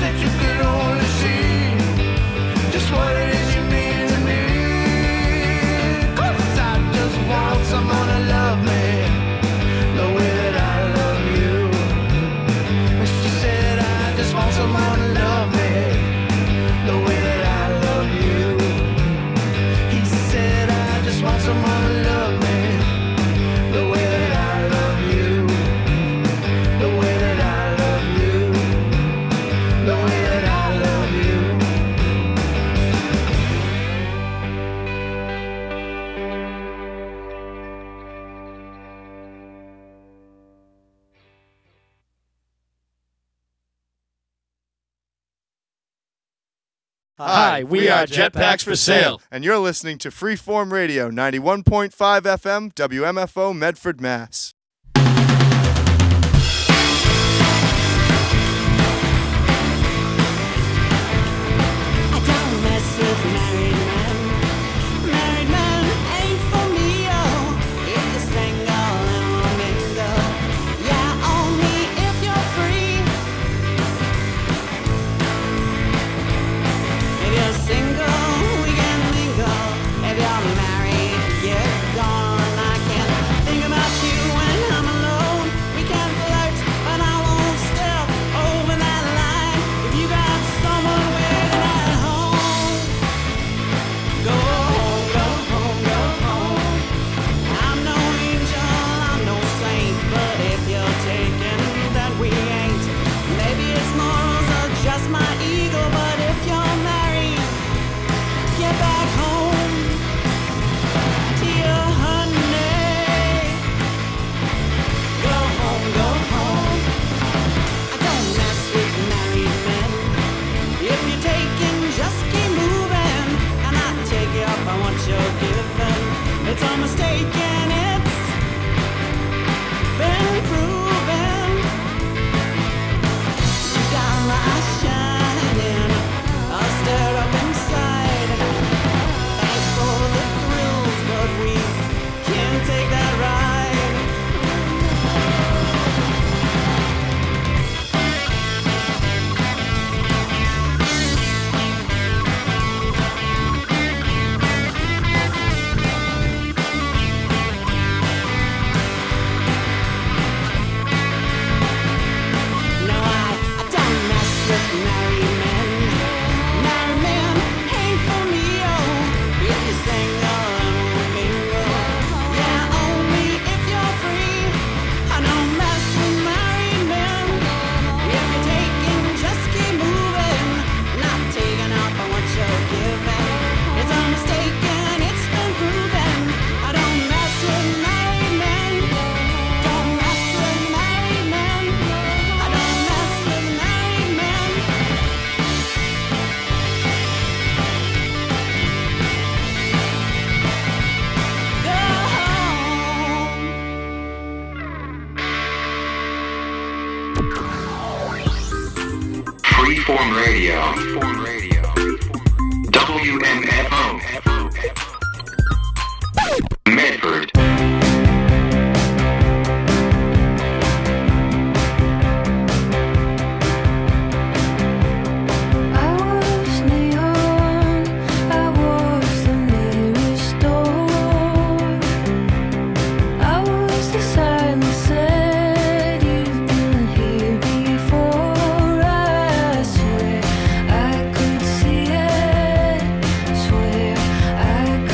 Hi, we are Jetpacks for Sale. And you're listening to Freeform Radio, 91.5 FM, WMFO, Medford, Mass. It's a mistake and it's been proven. You got my eyes shining, I'll stir up inside. Thanks for the thrills, but we can't take that ride. Freeform Radio. WMFO. Medford. I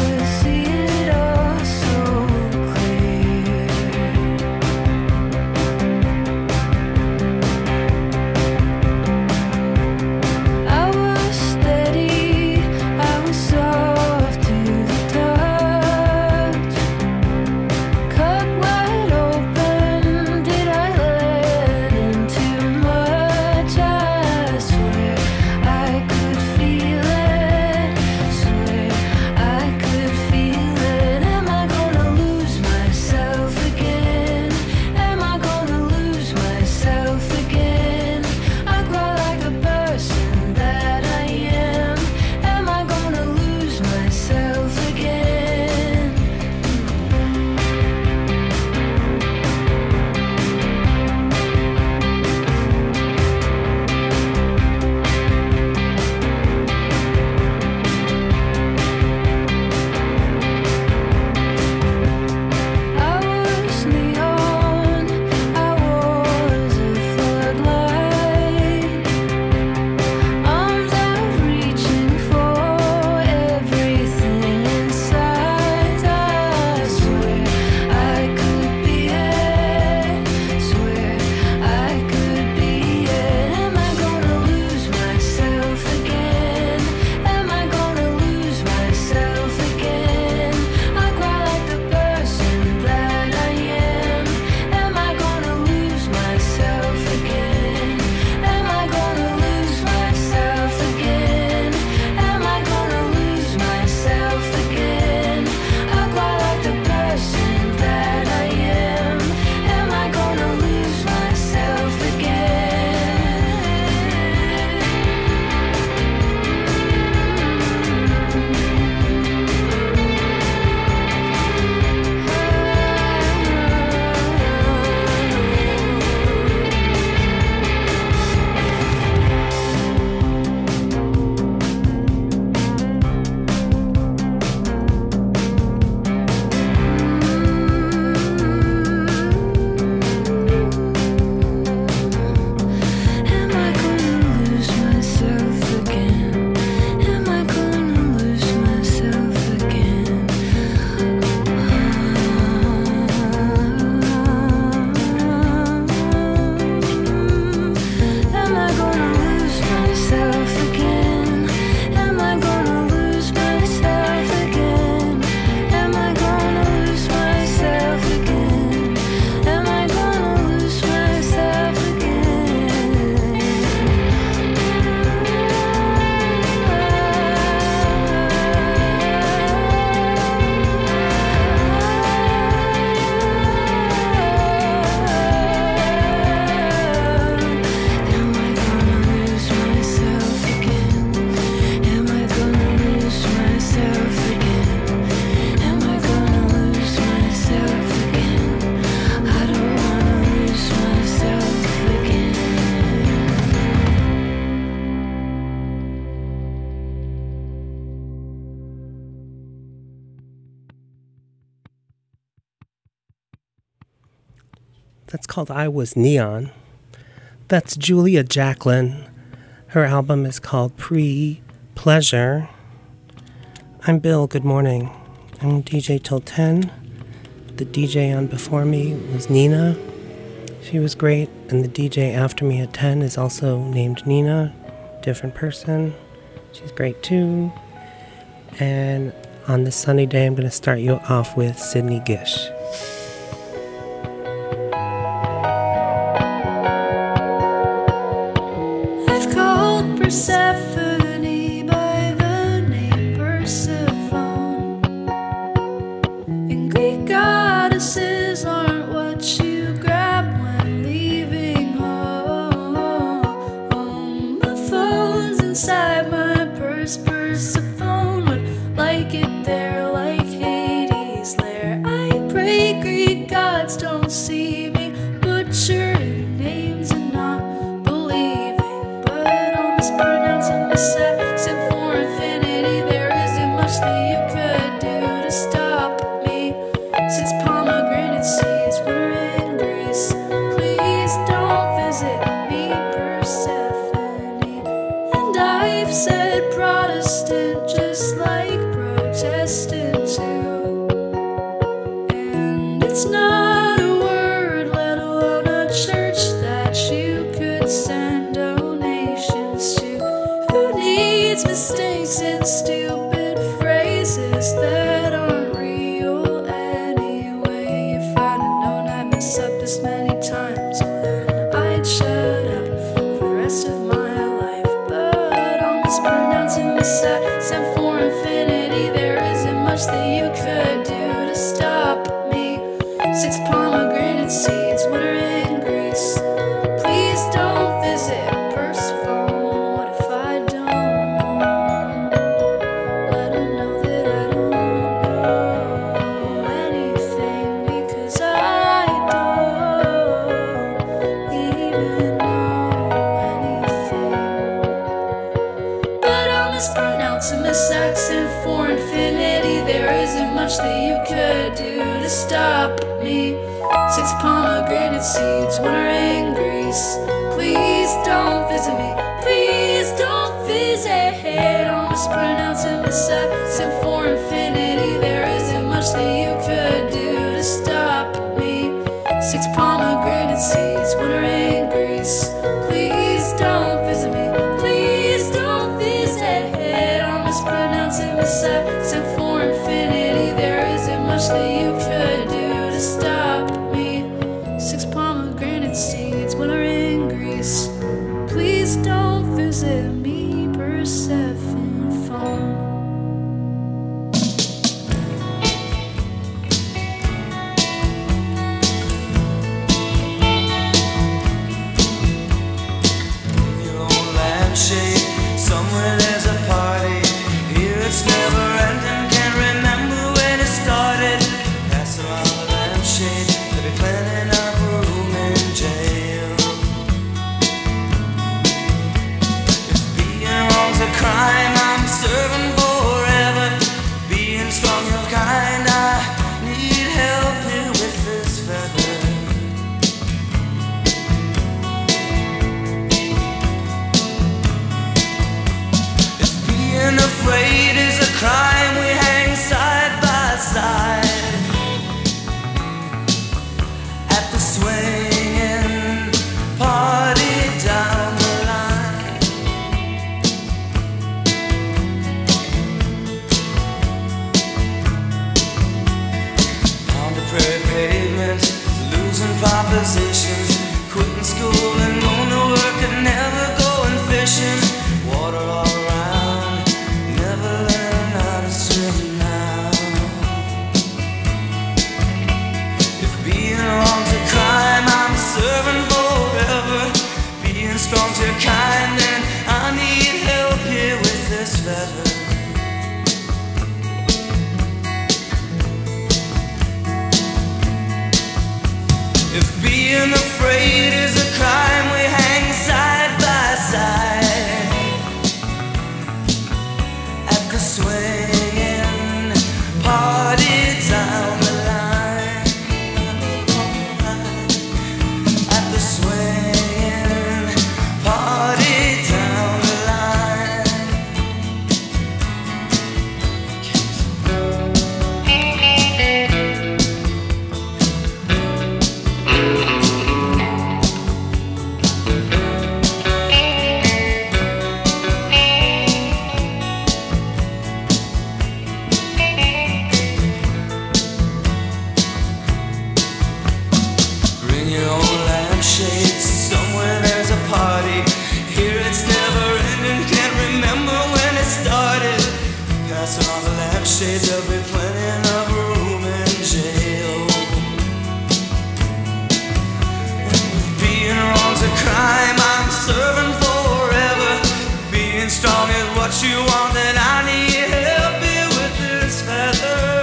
That's called I Was Neon. That's Julia Jacqueline. Her album is called Pre-Pleasure. I'm Bill. Good morning. I'm DJ till 10. The DJ on before me was Nina. She was great. And the DJ after me at 10 is also named Nina. Different person. She's great too. And on this sunny day, I'm going to start you off with Sydney Gish. I've called Persephone by the name Persephone. And Greek goddesses aren't what you grab when leaving home. My phone's inside my purse, Persephone would like it there like Hades' lair. I pray Greek gods don't see me butchering names and not believing, but I'm mispronouncing the sex and for infinity. There isn't much that you could do to stop me, since pomegranate seeds were in Greece. Please don't visit me, Persephone. And I've said Protestant just like Protestant too. And it's not a word, let alone a church, that you could send donations to. Who needs mistakes and stupid phrases that aren't real anyway? If I'd have known I'd mess up this many times, well then I'd shut up for the rest of my life. But I'm mispronouncing the sex and for infinity. There isn't much that you could do to stop me, since pomegranate seeds water in Greece. Please don't visit Persephone. What if I don't let him know that I don't know anything? Because I don't even know anything. But I'm mispronouncing the sex and for infinity. There isn't much that you could do to stop me, since pomegranate seeds water in Greece. Please don't visit me. Please don't visit. I'm mispronouncing the sex and for infinity. There isn't much that you could do to stop me, since pomegranate seeds water in Greece. Please don't visit me. Please don't visit. I'm mispronouncing the sex and for infinity. There isn't much that you could do to stop me, since pomegranate seeds water in Greece. Please don't visit me, Persephone. Your own lampshade, somewhere there's a party. Here it's never ending, can't remember when it started. Pass around the lampshade, they'll be planning out a room in jail. If being wrong's a crime, I'm serving forever. Being strong and kind, I need help here with this feather. If being afraid is a crime, we hang side by side at the swinging party down the line. On the prairie pavement, losing propositions, quitting school and going to work and never going fishing. Water all around, never learn how to swim now. If being wrong's a crime, I'm serving forever. Being strong's your kind, and I need help here with this feather. If being afraid is a crime, we hang side by side at the swinging party down the line. you want, then I need help here with this feather.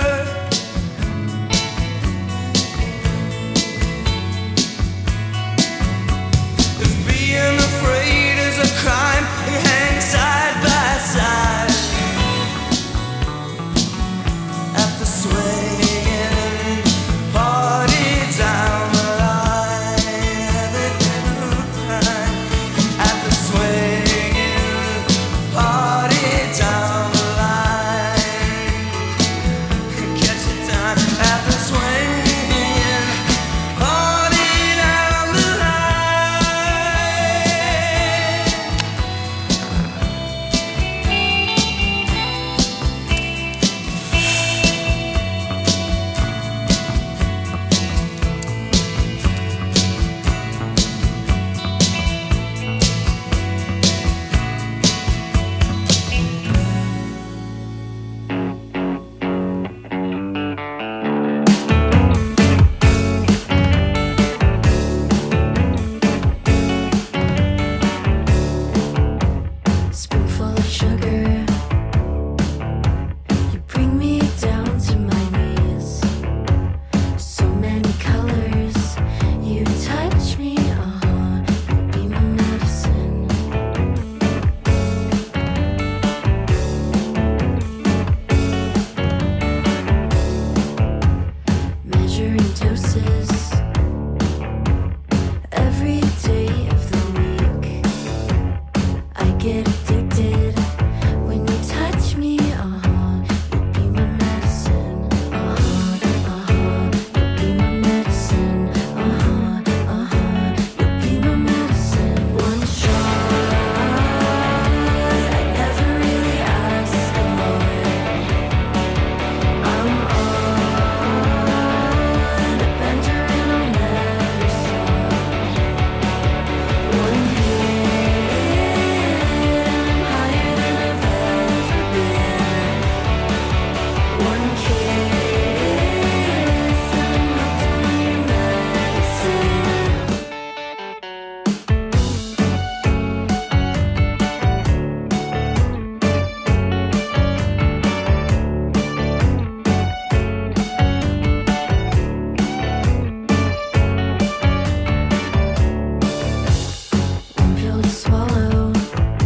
If being afraid is a crime, we hang side by side at the swinging party down the line. At the swinging party down the line. Catch your time at the swinging party down the line. Spoonful of sugar, you bring me down to my knees. So many colors, you touch me, you be my medicine. Measuring doses every day of the week. I get addicted when you touch me, you'll be my medicine, you'll be my medicine, you'll be my medicine. One shot, I never really asked more. I'm on a bender and I'll never stop. One hit, I'm higher than I've ever been. One kiss, and I'm hooked on your medicine. One pill to swallow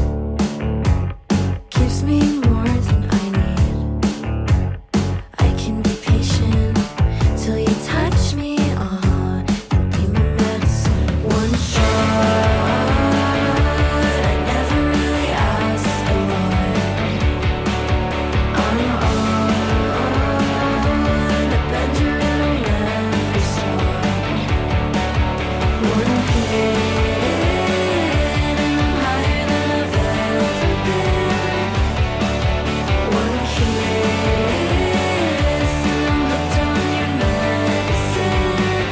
gives me more than I need. I can be patient till you touch me, you'll be my medicine. One shot, I never really asked a lot. I'm on a bender and I'll never stop. One hit, and I'm higher than I've ever been. One kiss, and I'm hooked on your medicine.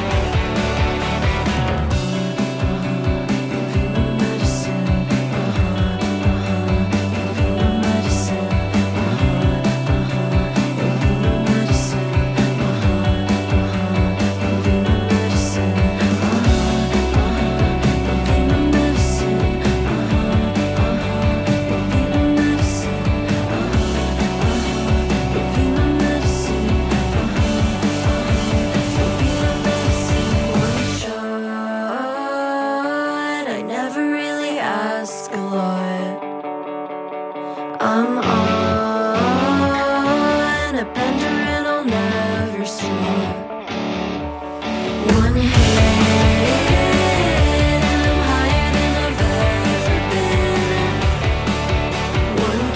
You'll be my medicine. You'll be my medicine. You'll be my medicine. You'll be my medicine. I never really ask a lot. I'm on a bender and I'll never stop. One hit, and I'm higher than I've ever been. One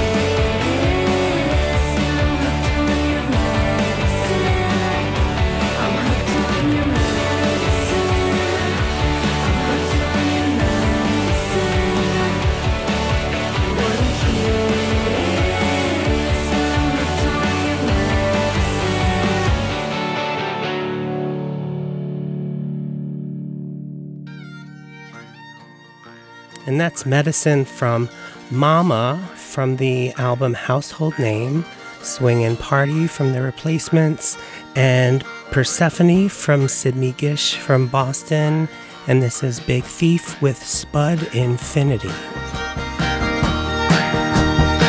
kiss, and I'm hooked on your medicine. I'm hooked on your medicine. I'm hooked on your medicine. One kiss, and I'm hooked on your medicine. And that's Medicine from Mama from the album Household Name, Swingin' Party from The Replacements, and Persephone from Sydney Gish from Boston. And this is Big Thief with Spud Infinity.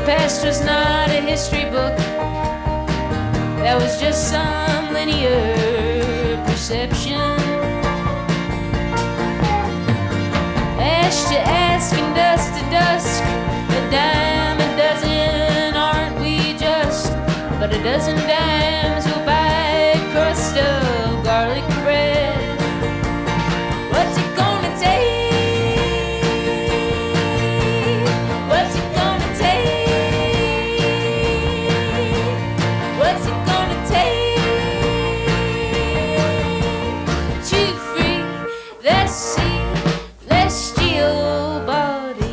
past was not a history book. That was just some linear perception. Ash to ask and dust to dusk, a dime a dozen, aren't we just? But a dozen dimes will buy a crust of garlic bread. What's it gonna take? What's it gonna take? What's it gonna take to free the celestial body?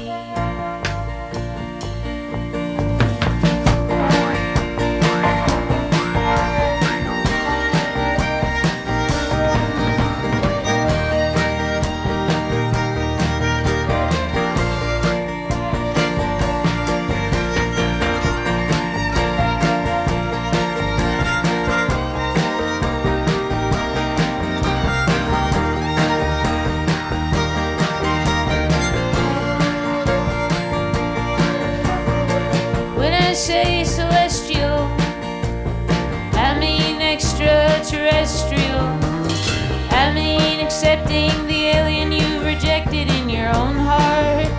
When I say celestial, I mean extraterrestrial. I mean accepting the alien you've rejected in your own heart.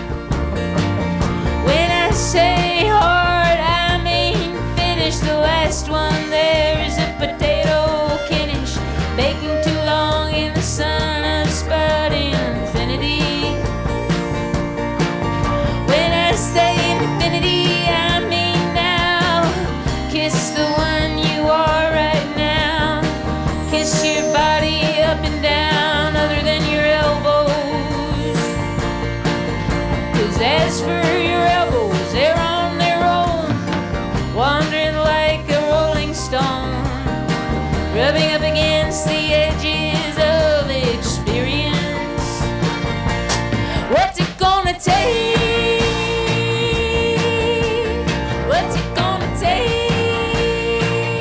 When I say hard, I mean finish the last one. There is a potato Kenish baking too long in the sun of spud infinity. When I say infinity, I mean now. Kiss the one you are right now. Kiss your body up and down, other than your elbows. 'Cause as for your elbows, they're on their own, wandering like a rolling stone, rubbing up against the edges of experience. What's it gonna take? What's it gonna take?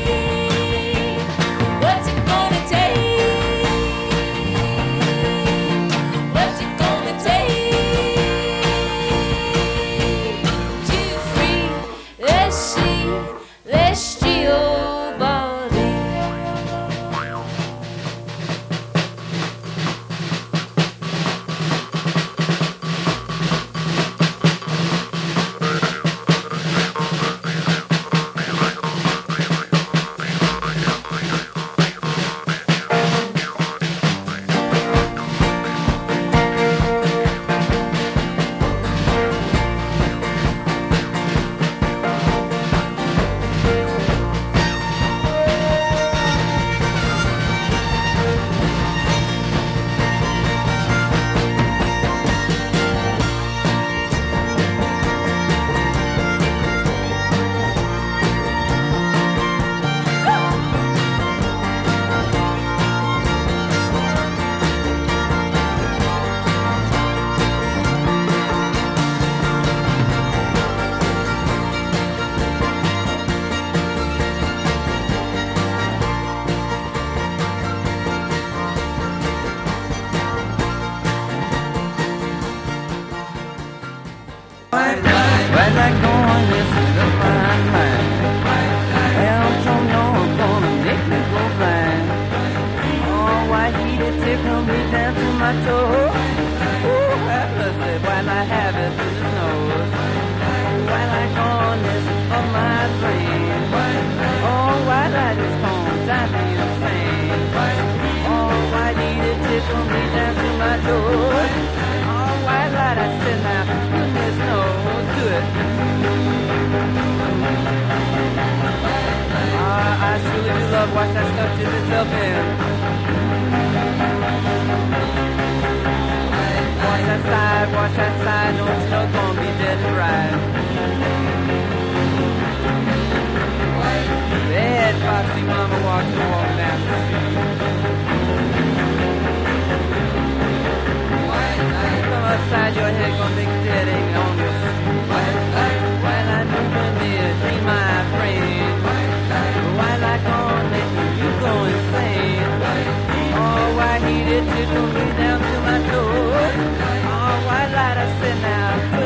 What's it gonna take? What's it gonna take to free the celestial body? Well, I go and listen to my mind. Well, don't know I'm gonna make me go blind. Oh, why he did tickle me down to my toes. Ooh, helplessly, while I have it through his nose. While I go and listen for my brain. Oh, why I just gonna drive me insane. Oh, why he did tickle me down to my toes. Oh, why light I sit now, goodness knows, do it. I truly do love watch that stuff dip itself in. Watch that side, no it's not gonna be dead and right. Bad foxy mama walks down the street. Come outside your head, gonna make a dead ain't on your street. While I know you're near, be my friend. While I gonna let you go insane. Oh, why he did tickle me down to my toes. Oh, why light I sit now?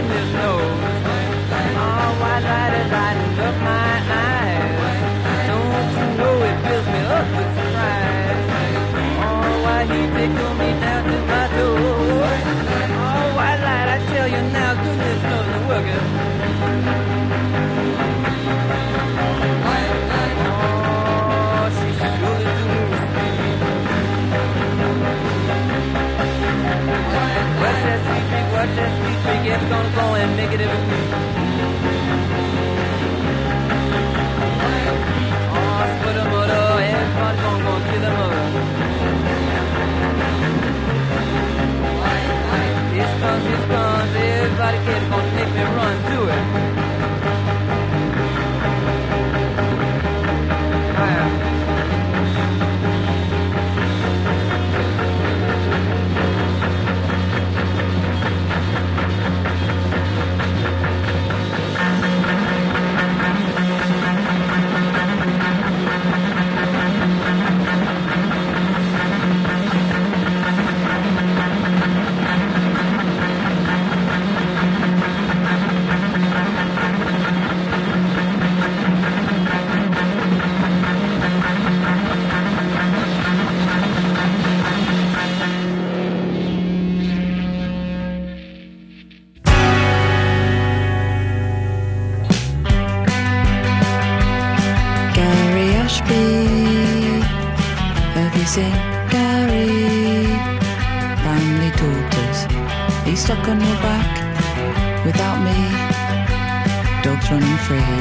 seen Gary? Family daughters. Are you stuck on your back without me? Dogs running free.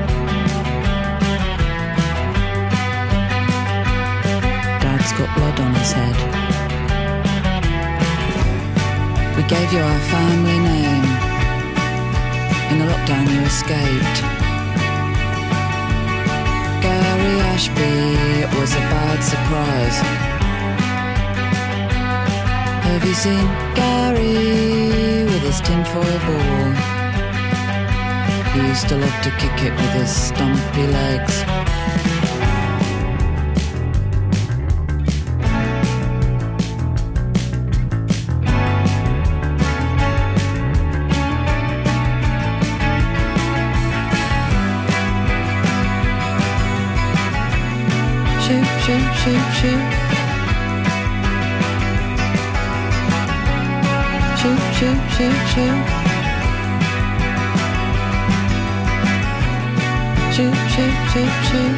Dad's got blood on his head. We gave you our family name. In the lockdown you escaped. Gary Ashby, it was a bad surprise. Have you seen Gary with his tinfoil ball? He used to love to kick it with his stumpy legs. Shoot, shoot, shoot, shoot. Shoot, shoot, shoot, shoot. Shoot, shoot, shoot, shoot.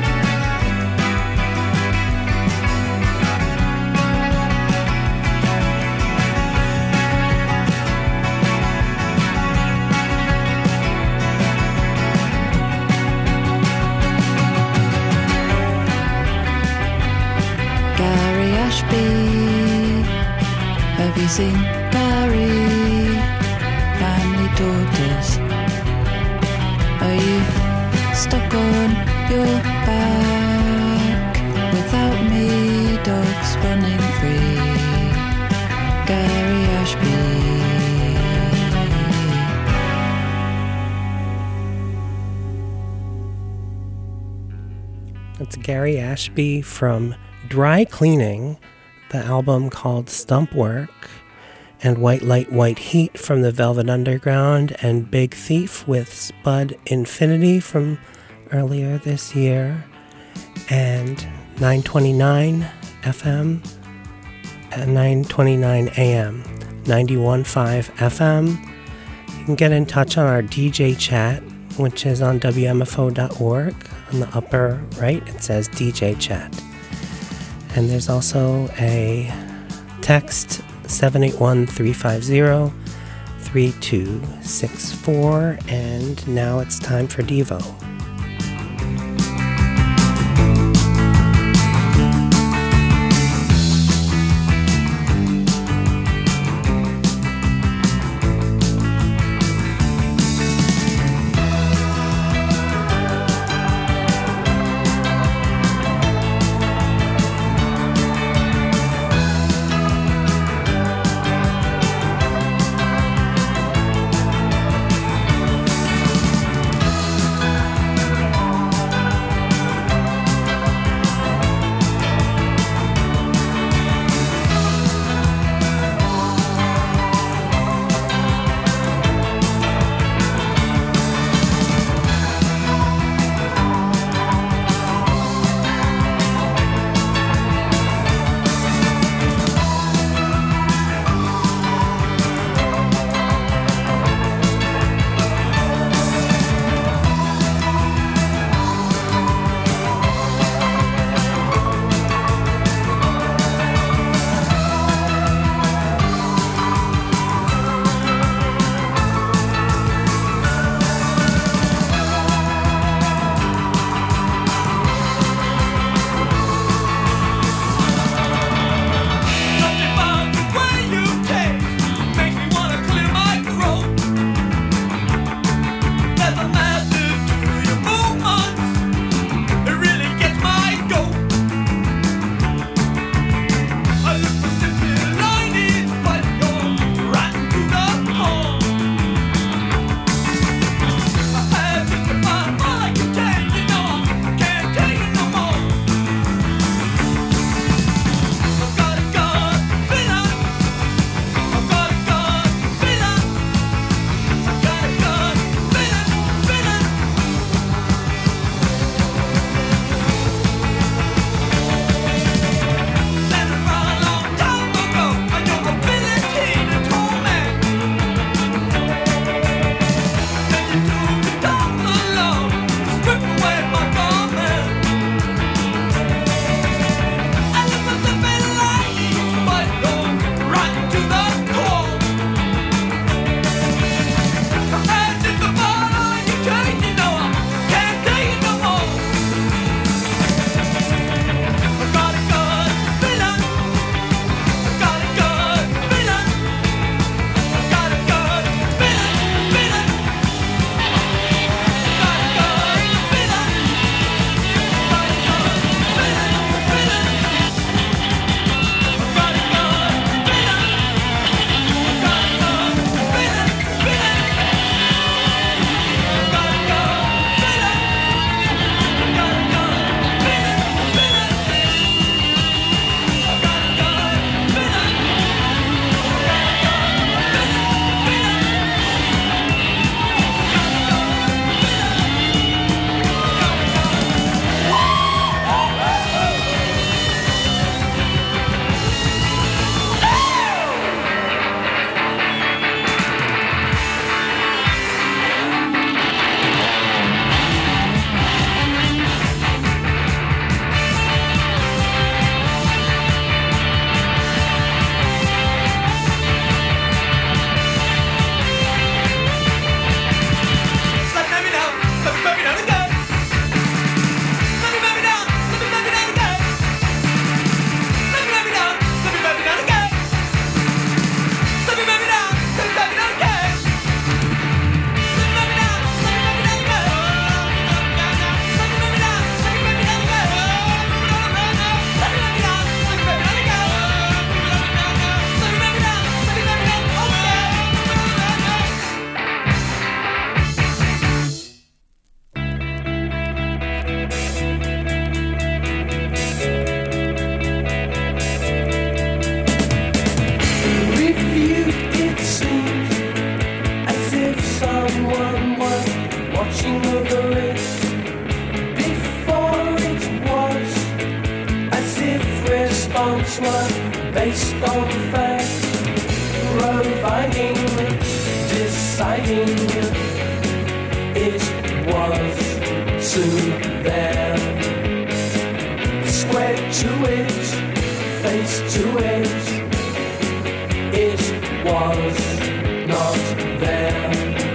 Gary Ashby, have you seen Gary? Family daughters, are you stuck on your back without me? Dogs running free. Gary Ashby. It's Gary Ashby from Dry Cleaning, the album called Stump Work, and White Light, White Heat from the Velvet Underground, and Big Thief with Spud Infinity from earlier this year, and 929 FM and 929 AM, 91.5 FM. You can get in touch on our DJ chat, which is on WMFO.org. On the upper right, it says DJ chat. And there's also a text 781-350-3264. And now it's time for Devo. Based on facts, providing, deciding, it was soon there. Square to it, face to it, it was not there.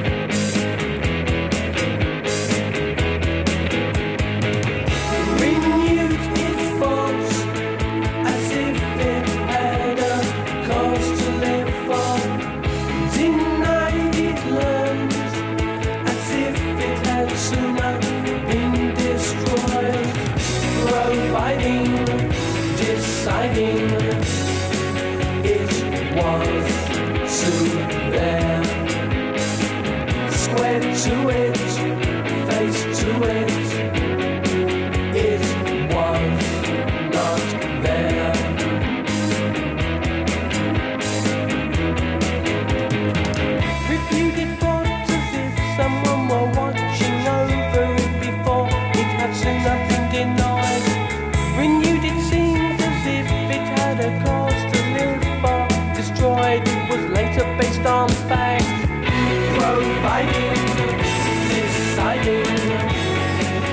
Renewed its thoughts as if it had a cause to live for. Denied it learned as if it had sooner been destroyed. Providing, deciding, it was soon there. Square to it, face to it, it was not there. Repeated thoughts as if someone were watching over it before it had sooner been denied. Renewed it seemed as if it had a cause to live for. Destroyed it was later based on fact. Providing, deciding,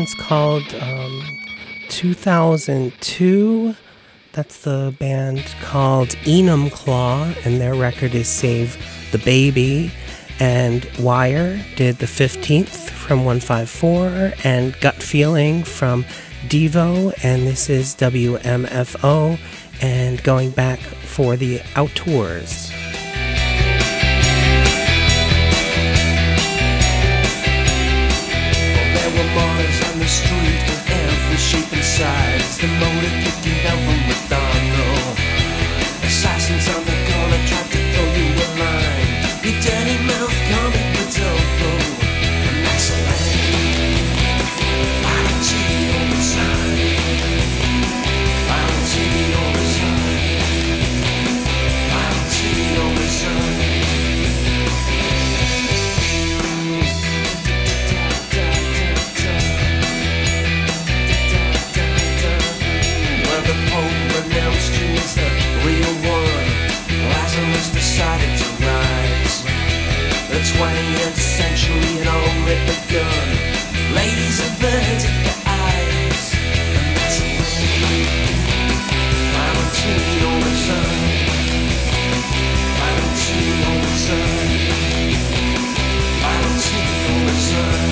band's called 2002. That's the band called Enum Claw, and their record is Save the Baby. And Wire did the 15th from 154, and Gut Feeling from Devo, and this is WMFO, and going back for the Outdoors. There were boys on the street of every shape and size. The motor kicking down from McDonald. Assassins on the corner tried to throw you a line. Your dirty mouth coming with tofu. And that's a line. Violence on the side. Violence on the side. Violence on the side. Announced you as the real one. Lazarus decided to rise. The 20th century had already begun. Ladies averted their eyes. And that's the way. Valentine on the sun. Valentine on the sun. Valentine on the sun.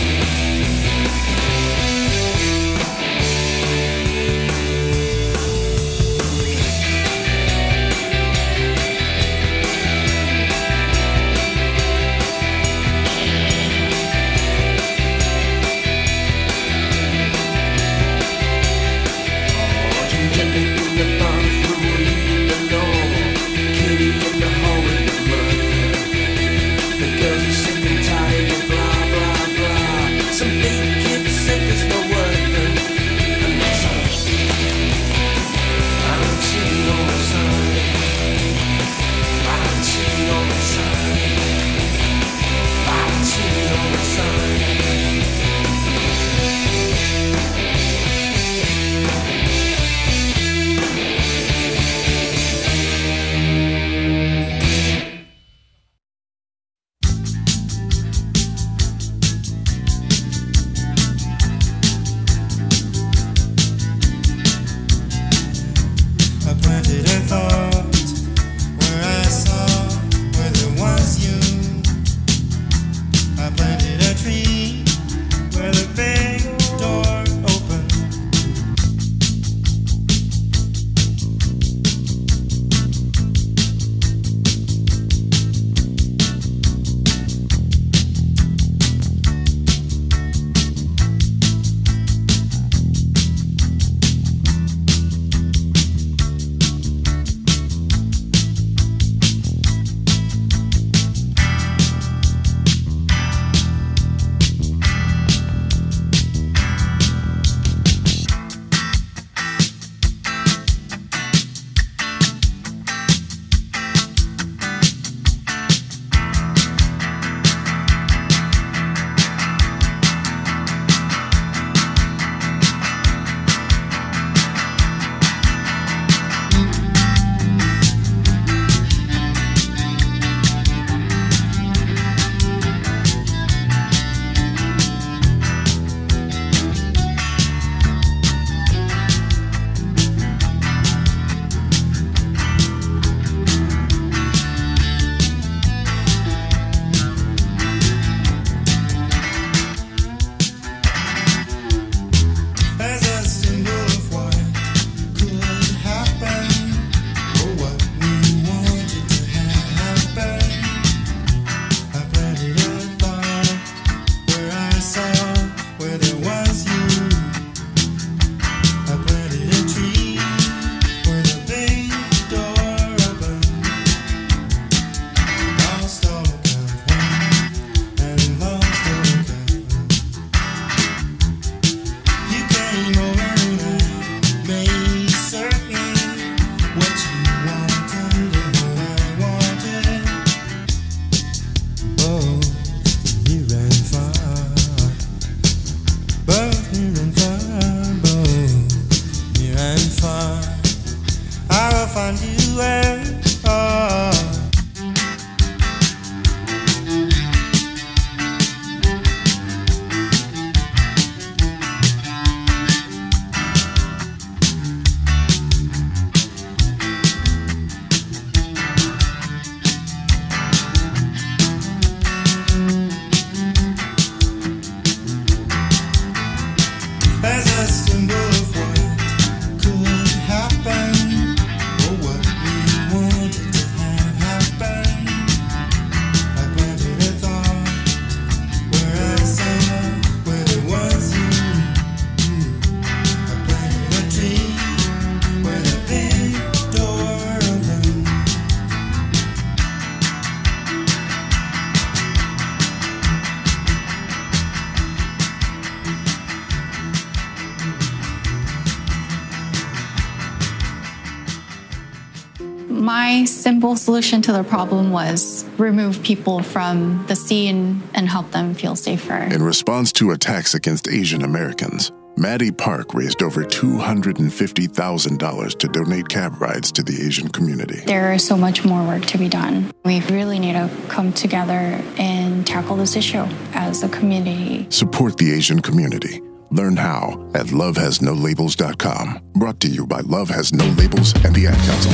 My simple solution to the problem was remove people from the scene and help them feel safer. In response to attacks against Asian Americans, Maddie Park raised over $250,000 to donate cab rides to the Asian community. There is so much more work to be done. We really need to come together and tackle this issue as a community. Support the Asian community. Learn how at lovehasnolabels.com. Brought to you by Love Has No Labels and the Ad Council.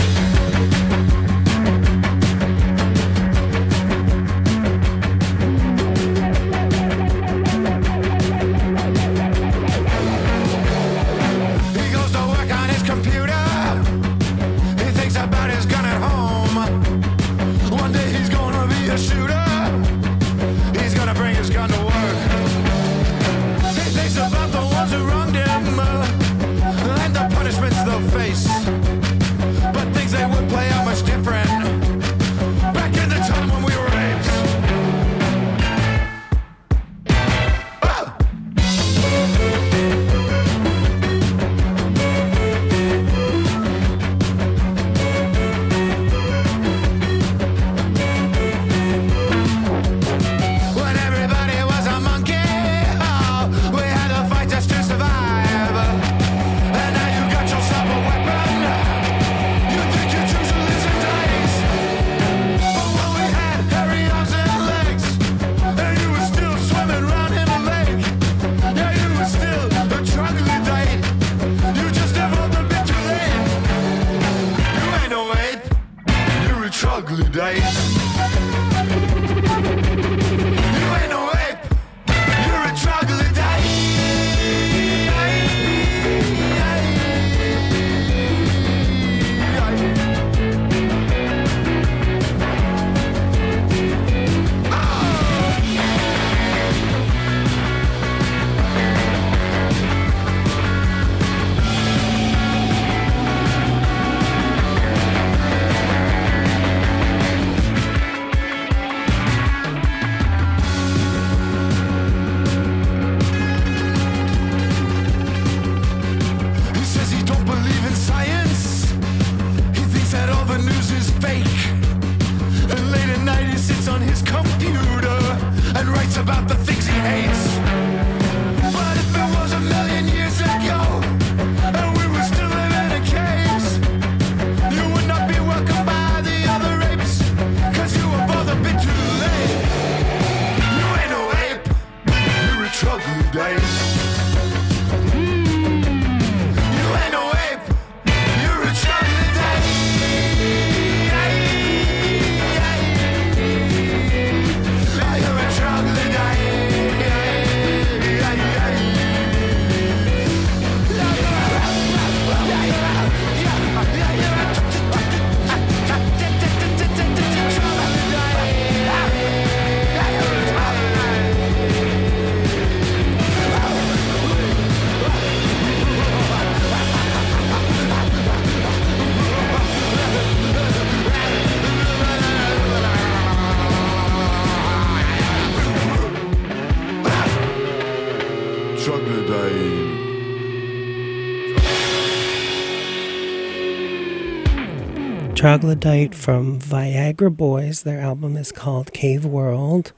Troglodyte from Viagra Boys. Their album is called Cave World.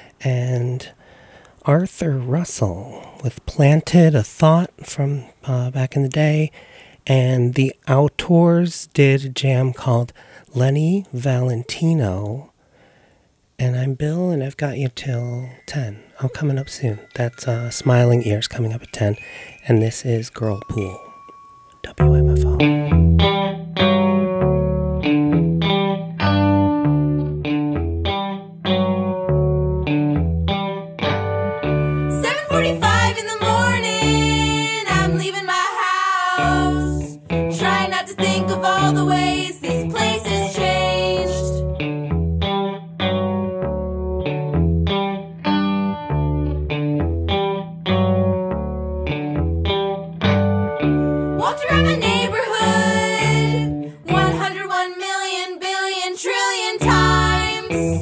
And Arthur Russell with Planted, a Thought from back in the day. And the Outdoors did a jam called Lenny Valentino. And I'm Bill, and I've got you till 10. Oh, coming up soon. That's Smiling Ears coming up at 10. And this is Girl Pool, WMFO. 7:45 in the morning, I'm leaving my house. Trying not to think of all the ways this place has changed. Walked around my neighborhood 101 million billion trillion times.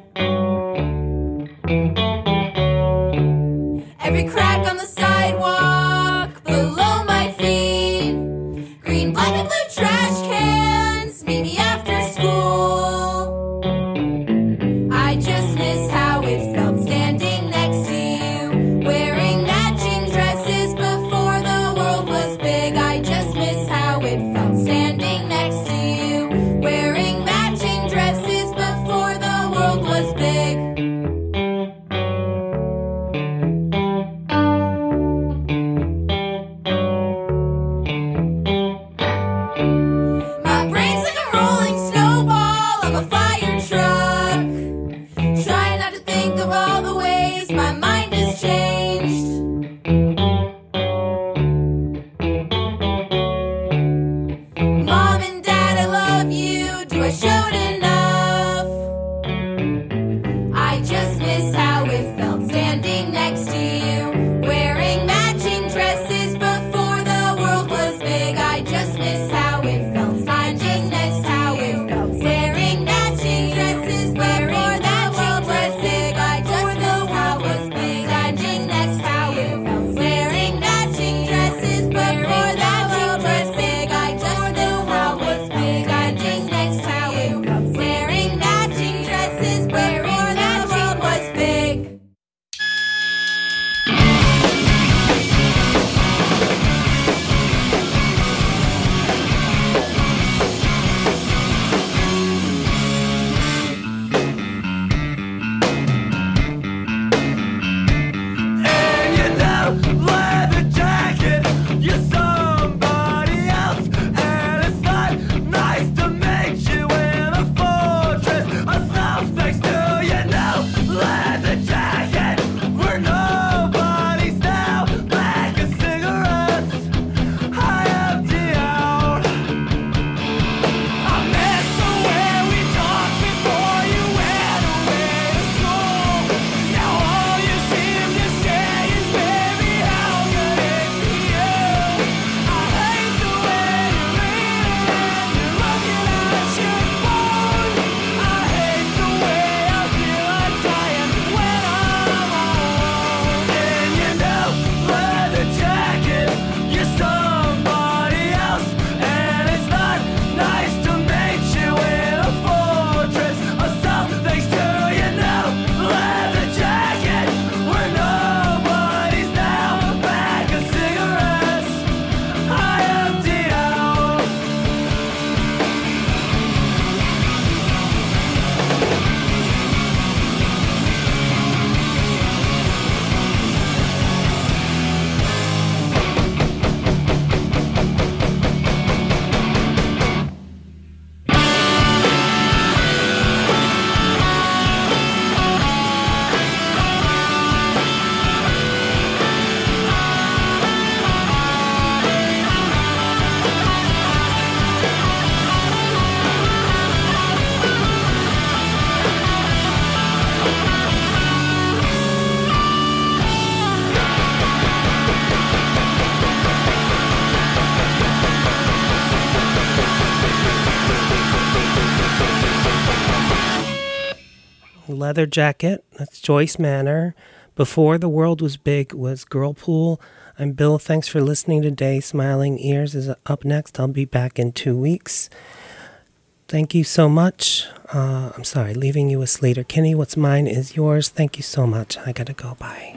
Every crack on the sidewalk below my feet. Green, black, and blue trash cans meet me after just missed how it felt. I just missed how it felt. Wearing matching dresses before that world was big. I just knew how it was big. I just missed how it felt. Wearing matching dresses before that world was big. I just knew how it was big. I just missed how it felt. Wearing matching dresses before that world was big. And you know, leather jacket, you're somebody else. And it's not nice to make you in a fortress of self-thanks to you know, leather jacket, we're nobodies now. Back of cigarettes, I empty out. I miss the way we talked before you went away to school. Now all you seem to say is, baby, how could it be you? I hate the way you lean and you're looking at your phone. I hate the way I feel like dying when I'm alone. And you know, leather jacket, you're somebody else. And it's not nice to meet you in a fortress of self-thanks to you know, leather jacket, we're nobodies now. Back of cigarettes, I empty out. Leather Jacket, that's Joyce Manor. Before the World Was Big was Girlpool. I'm Bill. Thanks for listening today. Smiling Ears is up next. I'll be back in 2 weeks. Thank you so much. I'm sorry, leaving you with Slater Kinney. What's mine is yours. Thank you so much. I gotta go. Bye.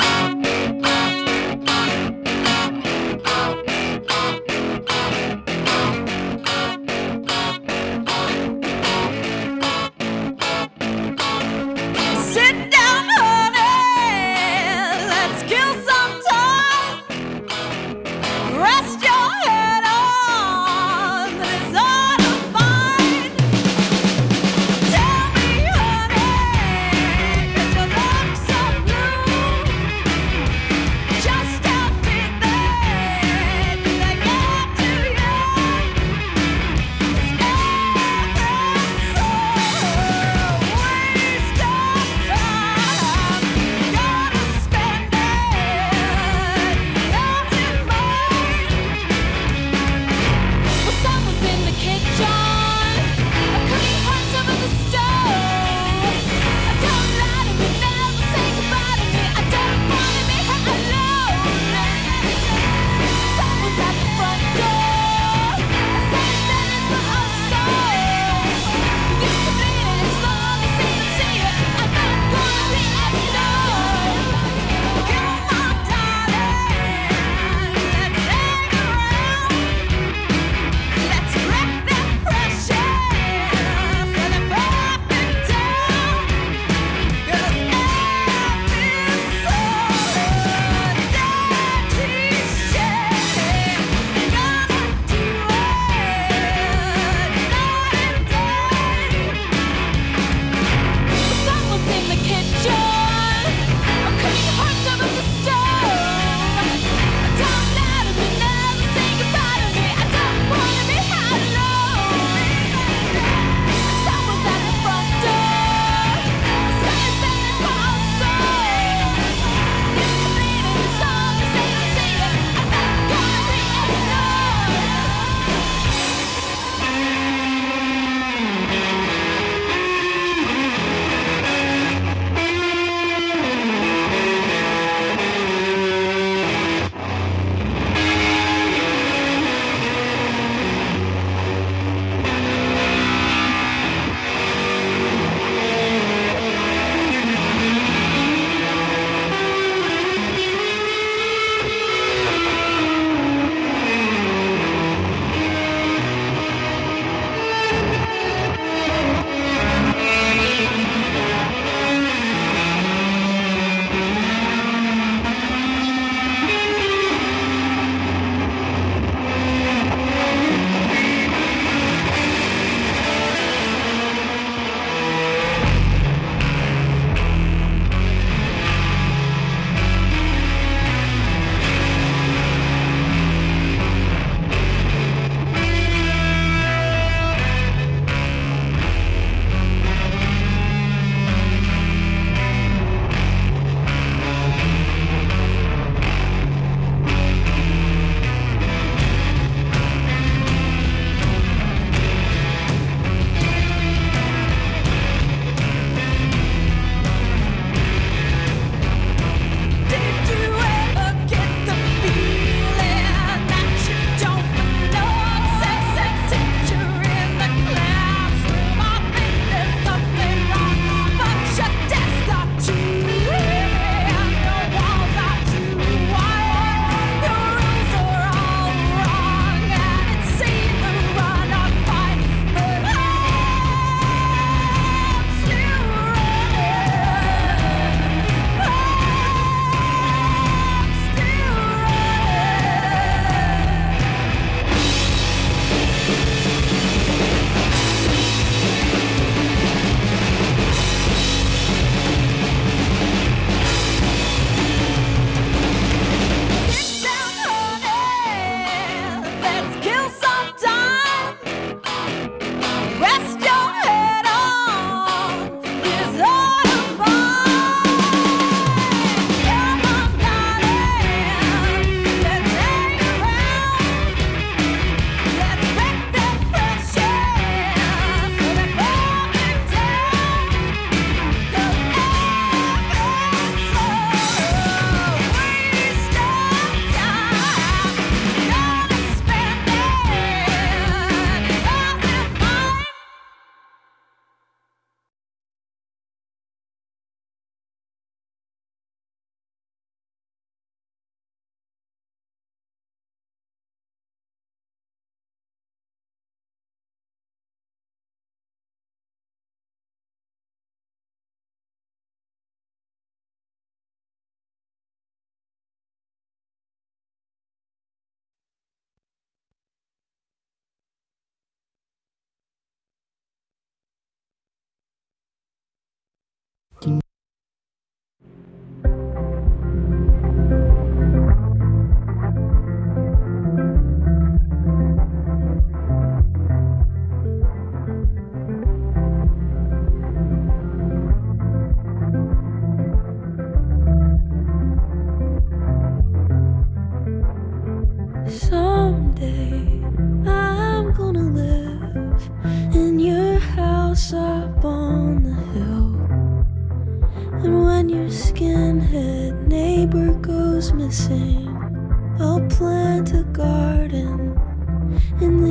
Sit down, honey. Let's kill some time. Rest your head on this heart of mine. Tell me, honey, 'cause you look so blue. Someday I'm gonna live in your house up on the hill. And when your skinhead neighbor goes missing, I'll plant a garden